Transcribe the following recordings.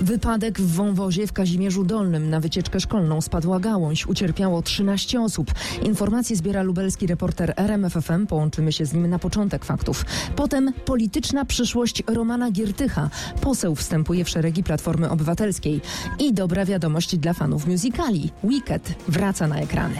Wypadek w wąwozie w Kazimierzu Dolnym. Na wycieczkę szkolną spadła gałąź. Ucierpiało 13 osób. Informacje zbiera lubelski reporter RMFFM. Połączymy się z nim na początek faktów. Potem polityczna przyszłość Romana Giertycha. Poseł wstępuje w szeregi Platformy Obywatelskiej. I dobra wiadomość dla fanów musicali. Wicked wraca na ekrany.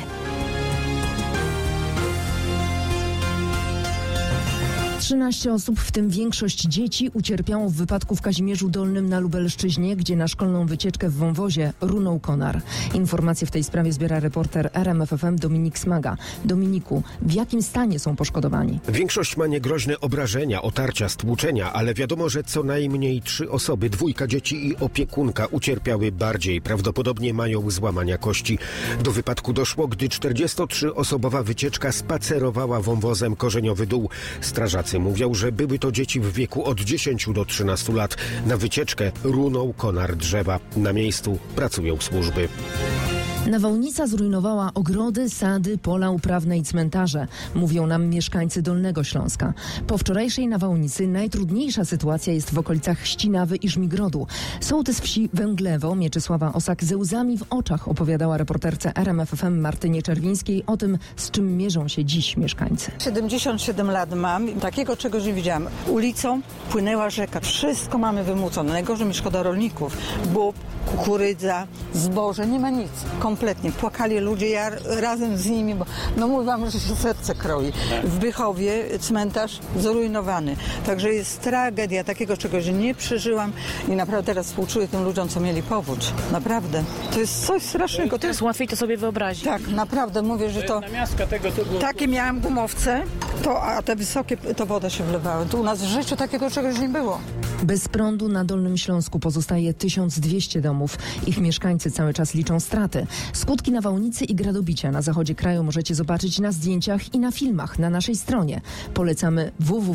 13 osób, w tym większość dzieci, ucierpiało w wypadku w Kazimierzu Dolnym na Lubelszczyźnie, gdzie na szkolną wycieczkę w wąwozie runął konar. Informacje w tej sprawie zbiera reporter RMFFM Dominik Smaga. Dominiku, w jakim stanie są poszkodowani? Większość ma niegroźne obrażenia, otarcia, stłuczenia, ale wiadomo, że co najmniej 3 osoby, 2 dzieci i opiekunka ucierpiały bardziej. Prawdopodobnie mają złamania kości. Do wypadku doszło, gdy 43-osobowa wycieczka spacerowała wąwozem Korzeniowy Dół. Strażacy mówią, że były to dzieci w wieku od 10 do 13 lat. Na wycieczkę runął konar drzewa. Na miejscu pracują służby. Nawałnica zrujnowała ogrody, sady, pola uprawne i cmentarze, mówią nam mieszkańcy Dolnego Śląska. Po wczorajszej nawałnicy najtrudniejsza sytuacja jest w okolicach Ścinawy i Żmigrodu. Sołtys wsi Węglewo Mieczysława Osak ze łzami w oczach opowiadała reporterce RMFFM Martynie Czerwińskiej o tym, z czym mierzą się dziś mieszkańcy. 77 lat mam, takiego czegoś nie widziałam. Ulicą płynęła rzeka, wszystko mamy wymucone. Najgorzej mi szkoda rolników, bób, kukurydza, zboże, nie ma nic. Kompletnie. Płakali ludzie, ja razem z nimi, bo no mówię wam, że się serce kroi. W Bychowie cmentarz zrujnowany. Także jest tragedia, takiego czegoś nie przeżyłam i naprawdę teraz współczuję tym ludziom, co mieli powódź. Naprawdę. To jest coś strasznego. To jest łatwiej to sobie wyobrazić. Tak, naprawdę mówię, że to... Takie miałam gumowce, a te wysokie, to woda się wlewała. Tu u nas w życiu takiego czegoś nie było. Bez prądu na Dolnym Śląsku pozostaje 1200 domów. Ich mieszkańcy cały czas liczą straty. Skutki nawałnicy i gradobicia na zachodzie kraju możecie zobaczyć na zdjęciach i na filmach na naszej stronie. Polecamy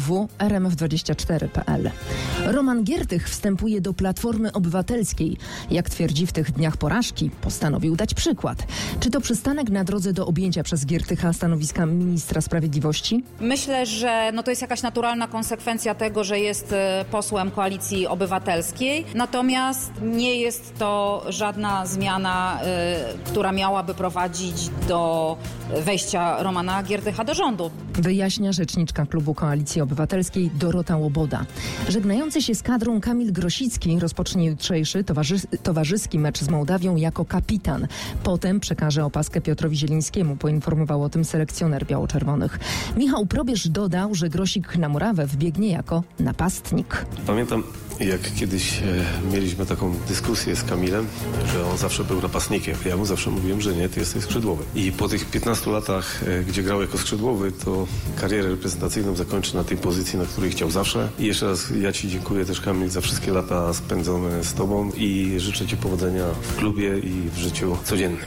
www.rmf24.pl. Roman Giertych wstępuje do Platformy Obywatelskiej. Jak twierdzi w tych dniach porażki, postanowił dać przykład. Czy to przystanek na drodze do objęcia przez Giertycha stanowiska ministra sprawiedliwości? Myślę, że to jest jakaś naturalna konsekwencja tego, że jest posłem Koalicji Obywatelskiej. Natomiast nie jest to żadna zmiana, która miałaby prowadzić do wejścia Romana Giertycha do rządu. Wyjaśnia rzeczniczka klubu Koalicji Obywatelskiej Dorota Łoboda. Żegnający się z kadrą Kamil Grosicki rozpocznie jutrzejszy towarzyski mecz z Mołdawią jako kapitan. Potem przekaże opaskę Piotrowi Zielińskiemu, poinformował o tym selekcjoner biało-czerwonych. Michał Probierz dodał, że Grosik na murawę wbiegnie jako napastnik. Pamiętam, jak kiedyś mieliśmy taką dyskusję z Kamilem, że on zawsze był napastnikiem. Ja mu zawsze mówiłem, że nie, ty jesteś skrzydłowy. I po tych 15 latach, gdzie grał jako skrzydłowy, to karierę reprezentacyjną zakończy na tej pozycji, na której chciał zawsze. I jeszcze raz ja ci dziękuję też, Kamil, za wszystkie lata spędzone z tobą i życzę ci powodzenia w klubie i w życiu codziennym.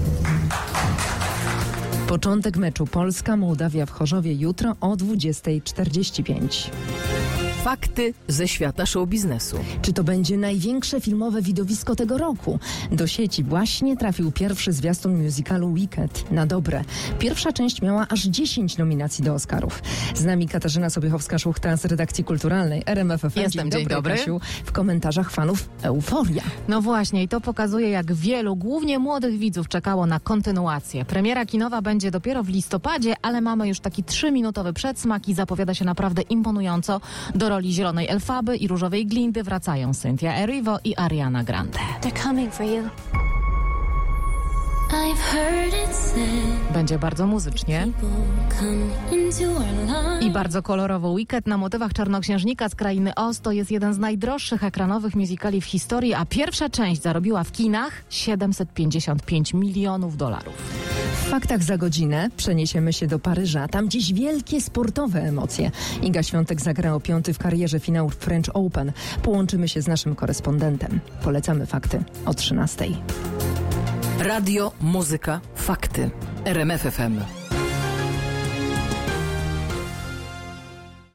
Początek meczu Polska-Mołdawia w Chorzowie jutro o 20:45. Fakty ze świata show biznesu. Czy to będzie największe filmowe widowisko tego roku? Do sieci właśnie trafił pierwszy zwiastun musicalu Wicked. Na dobre. Pierwsza część miała aż 10 nominacji do Oscarów. Z nami Katarzyna Sobiechowska-Szuchta z redakcji kulturalnej RMFFM. Jestem, dzień dobry. Kasiu, w komentarzach fanów euforia. No właśnie i to pokazuje, jak wielu, głównie młodych widzów czekało na kontynuację. Premiera kinowa będzie dopiero w listopadzie, ale mamy już taki 3-minutowy przedsmak i zapowiada się naprawdę imponująco. Do roli Zielonej Elfaby i Różowej Glindy wracają Cynthia Erivo i Ariana Grande. They're coming for you. I've heard it said. Będzie bardzo muzycznie i bardzo kolorowo. Wicked na motywach Czarnoksiężnika z Krainy Oz to jest jeden z najdroższych ekranowych musicali w historii, a pierwsza część zarobiła w kinach $755 milionów. W faktach za godzinę przeniesiemy się do Paryża. Tam dziś wielkie sportowe emocje. Iga Świątek zagra o 5. w karierze finału French Open. Połączymy się z naszym korespondentem. Polecamy fakty o 13:00. Radio, muzyka, fakty. RMF FM.